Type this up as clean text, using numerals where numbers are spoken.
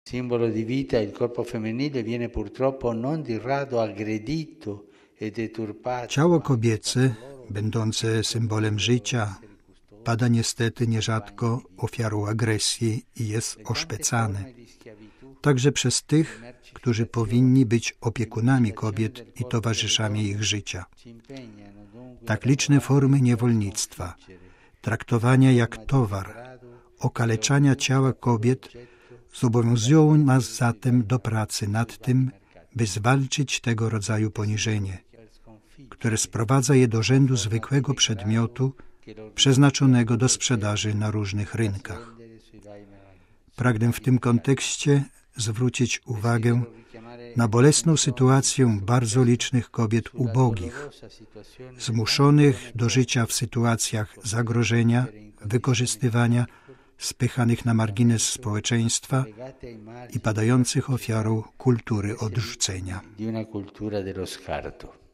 Simbolo di vita, il corpo femminile viene purtroppo non di rado aggredito e deturpato. Ciało kobiece, będące symbolem życia, pada niestety nierzadko ofiarą agresji i jest oszpecane. Także przez tych, którzy powinni być opiekunami kobiet i towarzyszami ich życia. Tak liczne formy niewolnictwa, traktowania jak towar, okaleczania ciała kobiet zobowiązują nas zatem do pracy nad tym, by zwalczyć tego rodzaju poniżenie, które sprowadza je do rzędu zwykłego przedmiotu przeznaczonego do sprzedaży na różnych rynkach. Pragnę w tym kontekście zwrócić uwagę na bolesną sytuację bardzo licznych kobiet ubogich, zmuszonych do życia w sytuacjach zagrożenia, wykorzystywania, spychanych na margines społeczeństwa i padających ofiarą kultury odrzucenia.